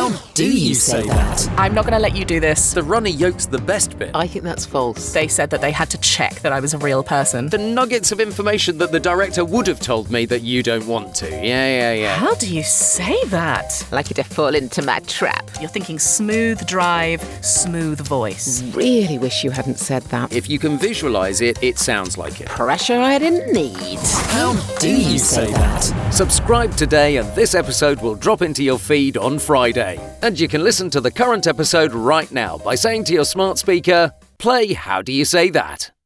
How do you say that? I'm not going to let you do this. The runner yoke's the best bit. I think that's false. They said that they had to check that I was a real person. The nuggets of information that the director would have told me that you don't want to. Yeah. How do you say that? Like you to fall into my trap. You're thinking smooth drive, smooth voice. Really wish you hadn't said that. If you can visualize it, it sounds like it. Pressure I didn't need. How do you say that? Subscribe today and this episode will drop into your feed on Friday. And you can listen to the current episode right now by saying to your smart speaker, play How Do You Say That?